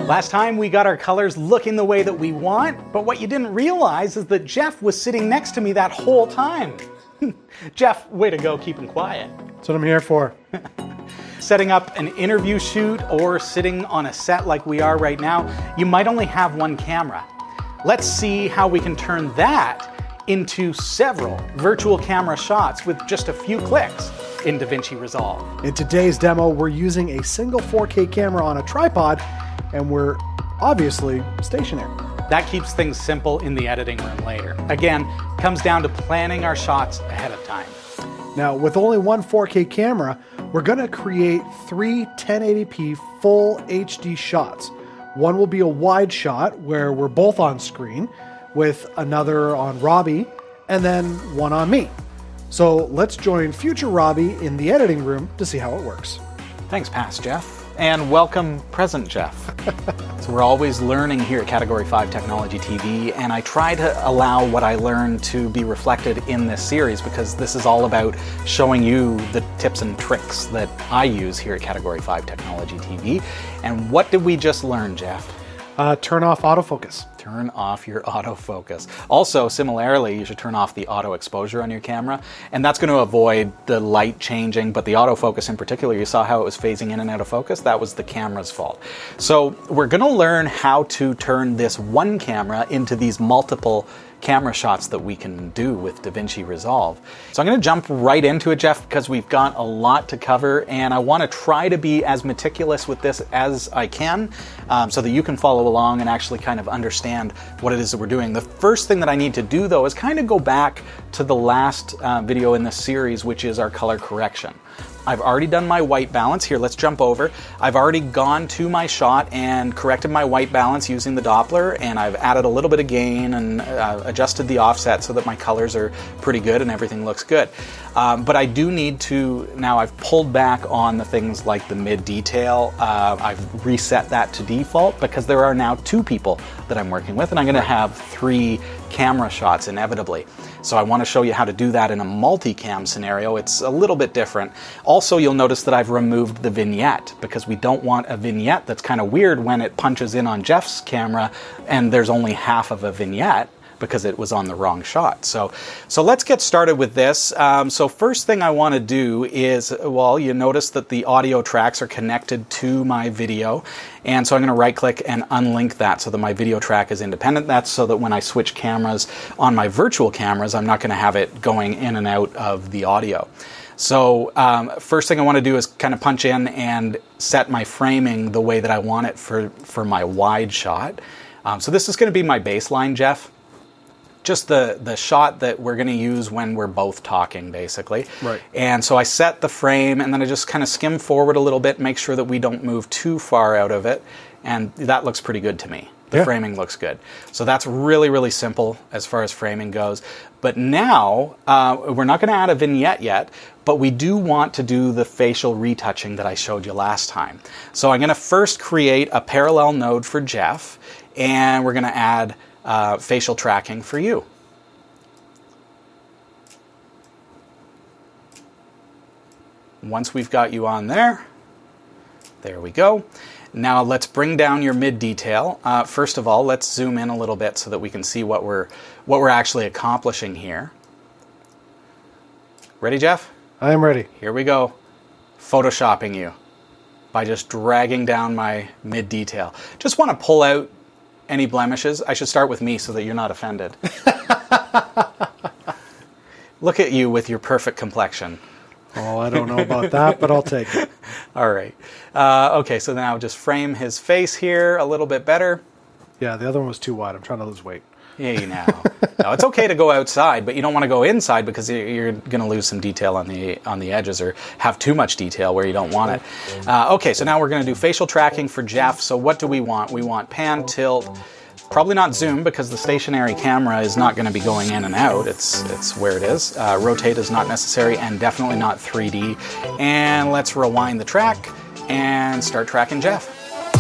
Last time we got our colors looking the way that we want, but what you didn't realize is that Jeff was sitting next to me that whole time. Jeff, way to go keeping quiet. That's what I'm here for. Setting up an interview shoot or sitting on a set like we are right now, you might only have one camera. Let's see how we can turn that into several virtual camera shots with just a few clicks in DaVinci Resolve. In today's demo, we're using a single 4K camera on a tripod, and we're obviously stationary. That keeps things simple in the editing room later. Again, comes down to planning our shots ahead of time. Now, with only one 4K camera, we're going to create 3 1080p full HD shots. One will be a wide shot where we're both on screen, with another on Robbie, and then one on me. So let's join future Robbie in the editing room to see how it works. Thanks, past Jeff. And welcome, present Jeff. So we're always learning here at Category 5 Technology TV, and I try to allow what I learn to be reflected in this series because this is all about showing you the tips and tricks that I use here at Category 5 Technology TV. And what did we just learn, Jeff? Turn off autofocus. Turn off your autofocus. Also, similarly, you should turn off the auto exposure on your camera, and that's going to avoid the light changing, but the autofocus in particular, you saw how it was phasing in and out of focus? That was the camera's fault. So we're going to learn how to turn this one camera into these multiple camera shots that we can do with DaVinci Resolve. So I'm going to jump right into it, Jeff, because we've got a lot to cover, and I want to try to be as meticulous with this as I can so that you can follow along and actually kind of understand what it is that we're doing. The first thing that I need to do, though, is kind of go back to the last video in this series, which is our color correction. I've already done my white balance. Here, let's jump over. I've already gone to my shot and corrected my white balance using the Doppler, and I've added a little bit of gain and adjusted the offset so that my colors are pretty good and everything looks good. But I do need to, now I've pulled back on the things like the mid detail. I've reset that to default because there are now 2 people that I'm working with, and I'm going to have 3 camera shots inevitably. So I want to show you how to do that in a multicam scenario. It's a little bit different. Also, you'll notice that I've removed the vignette because we don't want a vignette that's kind of weird when it punches in on Jeff's camera and there's only half of a vignette because it was on the wrong shot. So let's get started with this. So first thing I want to do is, well, you notice that the audio tracks are connected to my video. And so I'm going to right click and unlink that so that my video track is independent. That's so that when I switch cameras on my virtual cameras, I'm not going to have it going in and out of the audio. So first thing I want to do is kind of punch in and set my framing the way that I want it for my wide shot. So this is going to be my baseline, Jeff. Just the shot that we're going to use when we're both talking, basically. Right. And so I set the frame, and then I just kind of skim forward a little bit, make sure that we don't move too far out of it, and that looks pretty good to me. The framing looks good. So that's really, really simple as far as framing goes. But now, we're not going to add a vignette yet, but we do want to do the facial retouching that I showed you last time. So I'm going to first create a parallel node for Jeff, and we're going to add facial tracking for you. Once we've got you on there we go. Now let's bring down your mid detail. First of all, let's zoom in a little bit so that we can see what we're actually accomplishing here. Ready, Jeff? I am ready. Here we go. Photoshopping you by just dragging down my mid detail. Just want to pull out any blemishes. I should start with me so that you're not offended. Look at you with your perfect complexion. Oh, I don't know about that, but I'll take it. All right. Okay, so now just frame his face here a little bit better. Yeah, the other one was too wide. I'm trying to lose weight. Hey, now. No, it's okay to go outside, but you don't want to go inside because you're going to lose some detail on the edges or have too much detail where you don't want it. Okay, so now we're going to do facial tracking for Jeff. So what do we want? We want pan, tilt, probably not zoom because the stationary camera is not going to be going in and out. It's where it is. Rotate is not necessary and definitely not 3D. And let's rewind the track and start tracking Jeff.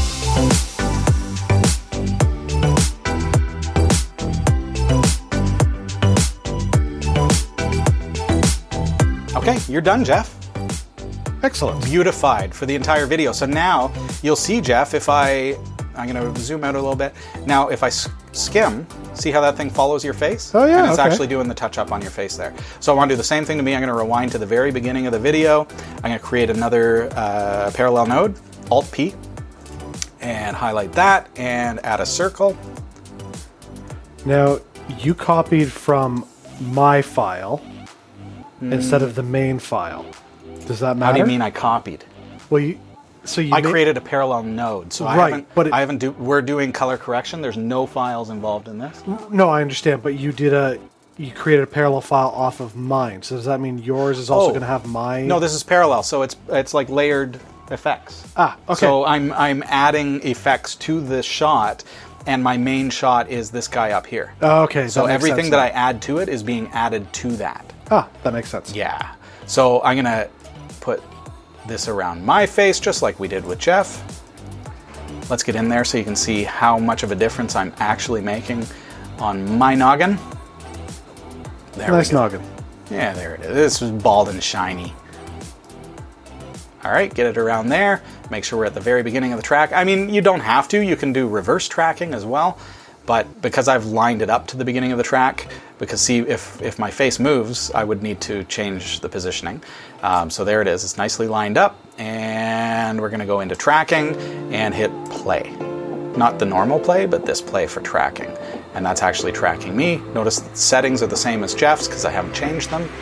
Okay, you're done, Jeff. Excellent. Beautified for the entire video. So now you'll see, Jeff, if I I'm going to zoom out a little bit. Now, if I skim, see how that thing follows your face? Oh, yeah, and it's okay. actually doing the touch-up on your face there. So I want to do the same thing to me. I'm going to rewind to the very beginning of the video. I'm going to create another parallel node, Alt-P, and highlight that, and add a circle. Now, you copied from my file instead of the main file. Does that matter? How do you mean I copied? Well, I created a parallel node, so Right, we're doing color correction. There's no files involved in this. No, I understand, but you created a parallel file off of mine. So does that mean yours is also going to have my? No, this is parallel, so it's like layered effects. Okay. So I'm adding effects to this shot, and my main shot is this guy up here. Okay. So everything that I add to it is being added to that. That makes sense. Yeah. So I'm gonna put this around my face, just like we did with Jeff. Let's get in there so you can see how much of a difference I'm actually making on my noggin. There Nice noggin. Yeah, there it is. This is bald and shiny. All right, get it around there. Make sure we're at the very beginning of the track. I mean, you don't have to. You can do reverse tracking as well. But because I've lined it up to the beginning of the track, because see, if my face moves, I would need to change the positioning. So there it is. It's nicely lined up. And we're going to go into tracking and hit play. Not the normal play, but this play for tracking. And that's actually tracking me. Notice the settings are the same as Jeff's because I haven't changed them.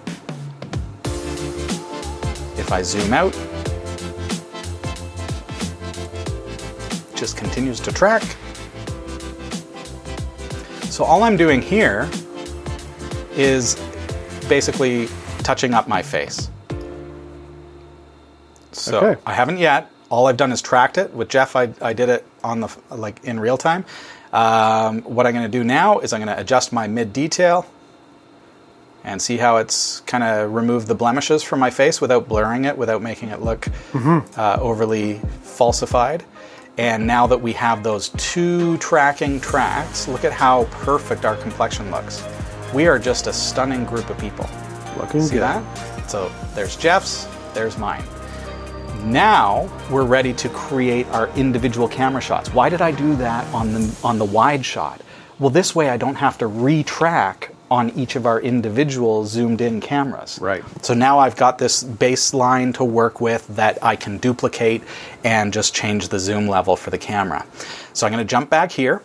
If I zoom out, it just continues to track. So all I'm doing here is basically touching up my face. So Okay. I haven't yet. All I've done is tracked it. With Jeff, I did it on the in real time. What I'm going to do now is I'm going to adjust my mid detail and see how it's kind of removed the blemishes from my face without blurring it, without making it look overly falsified. And now that we have those two tracking tracks, look at how perfect our complexion looks. We are just a stunning group of people. Looking See good. that? So there's Jeff's, there's mine. Now we're ready to create our individual camera shots. Why did I do that on the wide shot? Well, this way I don't have to retrack on each of our individual zoomed in cameras. Right. So now I've got this baseline to work with that I can duplicate and just change the zoom level for the camera. So I'm going to jump back here.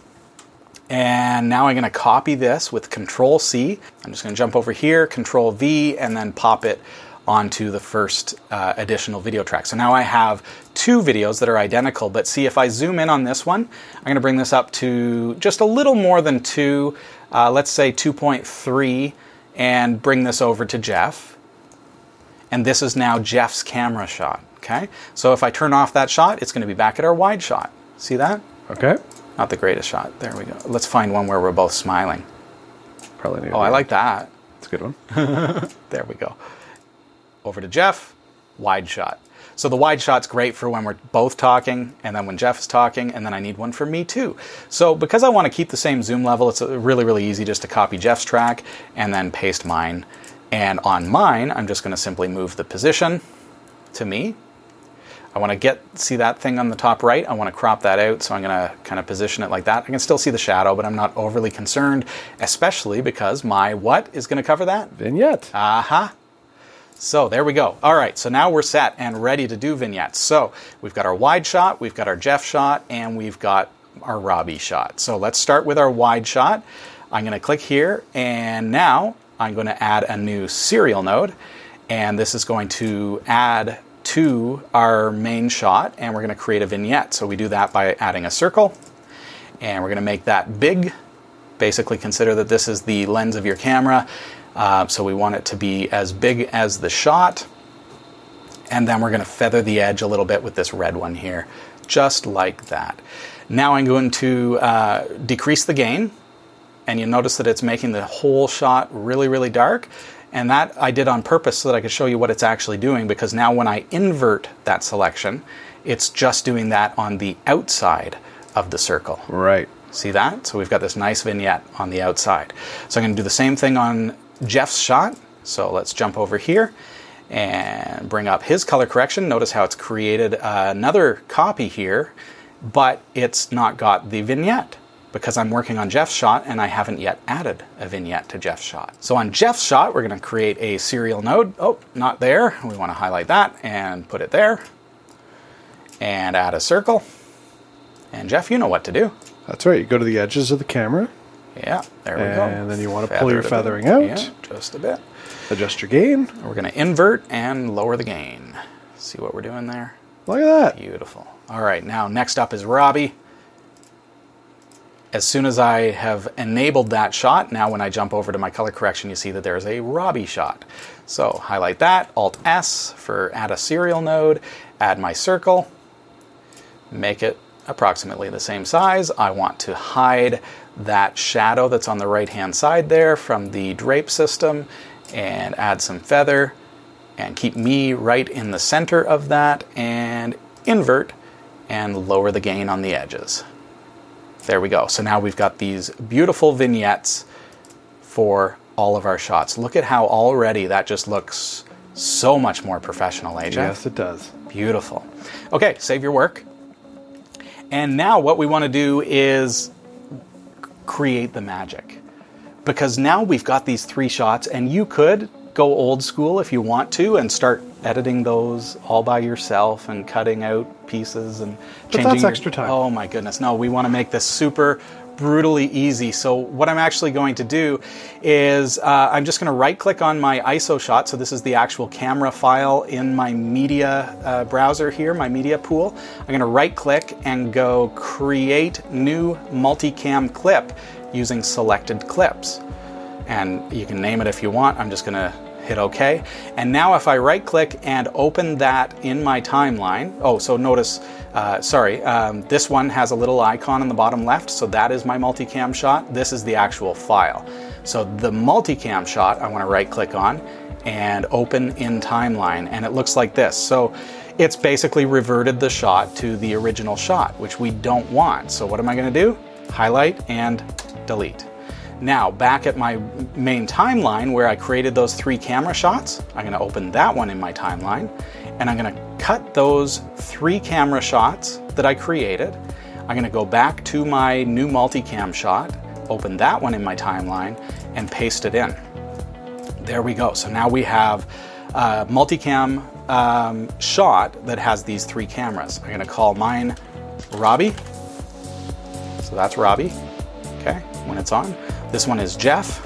And now I'm going to copy this with Control C. I'm just going to jump over here, Control V, and then pop it onto the first additional video track. So now I have two videos that are identical, but see if I zoom in on this one, I'm going to bring this up to just a little more than 2, let's say 2.3, and bring this over to Jeff. And this is now Jeff's camera shot, okay? So if I turn off that shot, it's going to be back at our wide shot. See that? Okay. Not the greatest shot. There we go. Let's find one where we're both smiling. Probably need. Oh, I like that. It's a good one. There we go. Over to Jeff, wide shot. So the wide shot's great for when we're both talking, and then when Jeff is talking, and then I need one for me too. So because I want to keep the same zoom level, it's really, really easy just to copy Jeff's track and then paste mine. And on mine, I'm just going to simply move the position to me. I want to see that thing on the top right. I want to crop that out, so I'm going to kind of position it like that. I can still see the shadow, but I'm not overly concerned, especially because my what is going to cover that? Vignette. Aha. So there we go. All right, so now we're set and ready to do vignettes. So we've got our wide shot, we've got our Jeff shot, and we've got our Robbie shot. So let's start with our wide shot. I'm going to click here, and now I'm going to add a new serial node, and this is going to add to our main shot, and we're going to create a vignette. So we do that by adding a circle, and we're going to make that big. Basically consider that this is the lens of your camera. So we want it to be as big as the shot. And then we're going to feather the edge a little bit with this red one here, just like that. Now I'm going to decrease the gain. And you notice that it's making the whole shot really, really dark. And that I did on purpose so that I could show you what it's actually doing, because now when I invert that selection, it's just doing that on the outside of the circle. Right. See that? So we've got this nice vignette on the outside. So I'm going to do the same thing on Jeff's shot. So let's jump over here and bring up his color correction. Notice how it's created another copy here. but it's not got the vignette because I'm working on Jeff's shot and I haven't yet added a vignette to Jeff's shot. So on Jeff's shot, we're going to create a serial node. Oh, not there. We want to highlight that and put it there and add a circle. And Jeff, you know what to do. That's right. You go to the edges of the camera. Yeah, there we go. And then you want to pull your feathering out. Yeah, just a bit. Adjust your gain. We're going to invert and lower the gain. See what we're doing there? Look at that. Beautiful. All right, now next up is Robbie. As soon as I have enabled that shot, now when I jump over to my color correction, you see that there's a Robbie shot. So highlight that, Alt-S for add a serial node, add my circle, make it approximately the same size. I want to hide that shadow that's on the right-hand side there from the drape system and add some feather and keep me right in the center of that and invert and lower the gain on the edges. There we go. So now we've got these beautiful vignettes for all of our shots. Look at how already that just looks so much more professional, AJ. Yes, it does. Beautiful. Okay, save your work. And now what we want to do is create the magic. Because now we've got these 3 shots, and you could go old school if you want to and start editing those all by yourself and cutting out pieces and changing. But that's extra time. Oh my goodness. No, we want to make this super brutally easy. So what I'm actually going to do is I'm just going to right click on my ISO shot. So this is the actual camera file in my media browser here, my media pool. I'm going to right click and go create new multicam clip using selected clips. And you can name it if you want. I'm just going to hit OK. And now if I right click and open that in my timeline, oh, so notice, this one has a little icon on the bottom left. So that is my multicam shot. This is the actual file. So the multicam shot I want to right click on and open in timeline. And it looks like this. So it's basically reverted the shot to the original shot, which we don't want. So what am I going to do? Highlight and delete. Now, back at my main timeline where I created those 3 camera shots, I'm going to open that one in my timeline, and I'm going to cut those 3 camera shots that I created. I'm going to go back to my new multicam shot, open that one in my timeline, and paste it in. There we go. So now we have a multicam shot that has these 3 cameras. I'm going to call mine Robbie. So that's Robbie, okay, when it's on. This one is Jeff,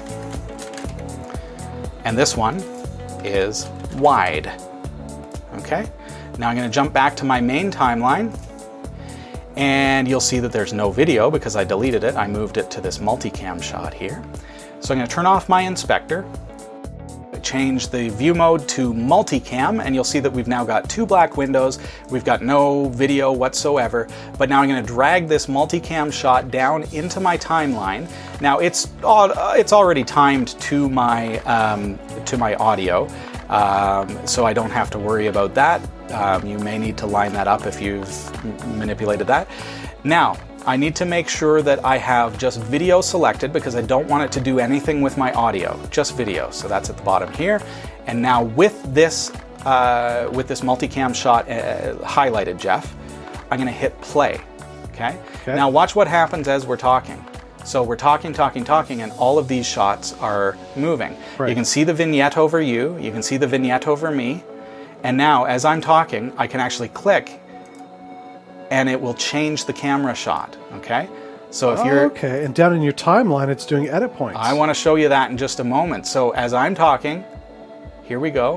and this one is wide. Okay, now I'm going to jump back to my main timeline, and you'll see that there's no video because I deleted it. I moved it to this multicam shot here. So I'm going to turn off my inspector, change the view mode to multicam, and you'll see that we've now got 2 black windows. We've got no video whatsoever, but now I'm going to drag this multicam shot down into my timeline. Now it's already timed to my audio, so I don't have to worry about that. You may need to line that up if you've manipulated that. Now, I need to make sure that I have just video selected because I don't want it to do anything with my audio, just video. So that's at the bottom here. And now with this multicam shot highlighted, Jeff, I'm going to hit play. Okay? Now watch what happens as we're talking. So we're talking, and all of these shots are moving. Right. You can see the vignette over you. You can see the vignette over me. And now as I'm talking, I can actually click and it will change the camera shot, okay? So if you're... Okay, and down in your timeline, it's doing edit points. I want to show you that in just a moment. So as I'm talking, here we go.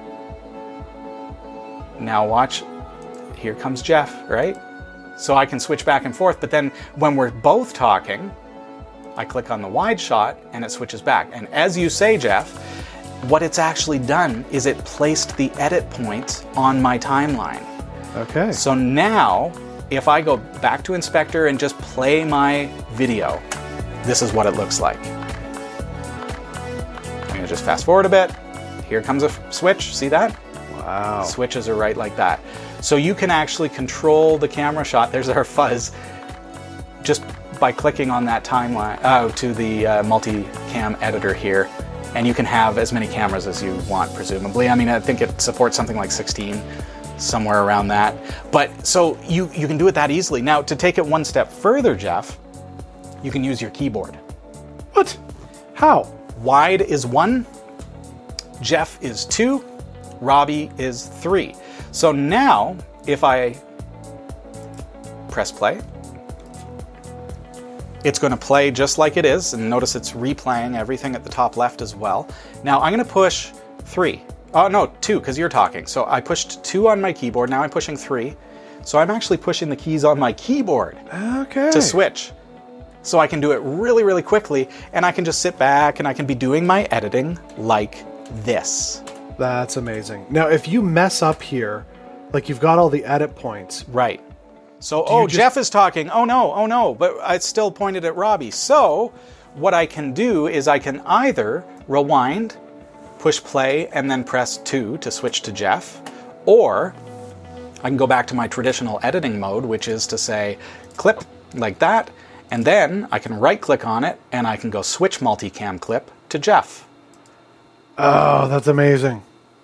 Now watch, here comes Jeff, right? So I can switch back and forth, but then when we're both talking, I click on the wide shot and it switches back. And as you say, Jeff, what it's actually done is it placed the edit points on my timeline. Okay. So now, if I go back to Inspector and just play my video, this is what it looks like. I'm going to just fast forward a bit. Here comes a switch. See that? Wow. Switches are right like that. So you can actually control the camera shot. There's our fuzz. Just by clicking on that timeline to the multicam editor here. And you can have as many cameras as you want, presumably. I mean, I think it supports something like 16. somewhere around that. But so you can do it that easily. Now, to take it one step further, Jeff, you can use your keyboard. What? How? Wide is 1, Jeff is 2, Robbie is 3. So now, if I press play, it's going to play just like it is, and notice it's replaying everything at the top left as well. Now I'm going to push 3. Oh no, 2, because you're talking. So I pushed 2 on my keyboard, now I'm pushing 3. So I'm actually pushing the keys on my keyboard to switch. So I can do it really, really quickly, and I can just sit back and I can be doing my editing like this. That's amazing. Now, if you mess up here, like you've got all the edit points. Right. So, Jeff is talking. Oh no, but I still pointed at Robbie. So what I can do is I can either rewind, push play, and then press 2 to switch to Jeff, or I can go back to my traditional editing mode, which is to say clip like that, and then I can right click on it and I can go switch multicam clip to Jeff. Oh, that's amazing.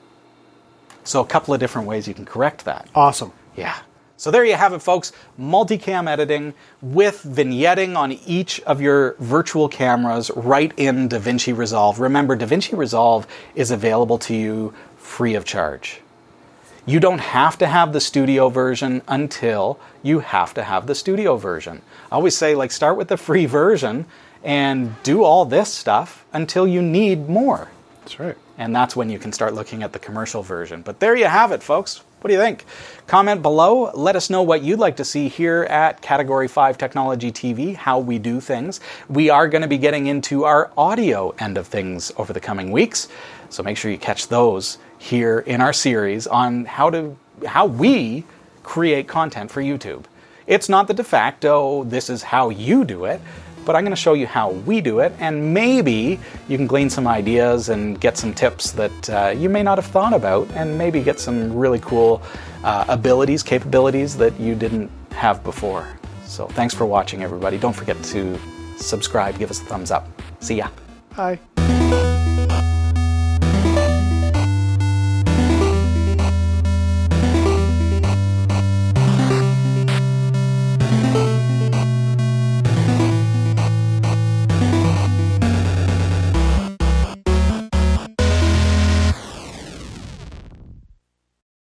So a couple of different ways you can correct that. Awesome. Yeah. So there you have it, folks. Multicam editing with vignetting on each of your virtual cameras right in DaVinci Resolve. Remember, DaVinci Resolve is available to you free of charge. You don't have to have the studio version until you have to have the studio version. I always say, like, start with the free version and do all this stuff until you need more. That's right. And that's when you can start looking at the commercial version. But there you have it, folks. What do you think? Comment below. Let us know what you'd like to see here at Category 5 Technology TV, how we do things. We are going to be getting into our audio end of things over the coming weeks. So make sure you catch those here in our series on how we create content for YouTube. It's not the de facto, this is how you do it, but I'm going to show you how we do it, and maybe you can glean some ideas and get some tips that you may not have thought about, and maybe get some really cool capabilities that you didn't have before. So thanks for watching, everybody. Don't forget to subscribe, give us a thumbs up. See ya. Bye.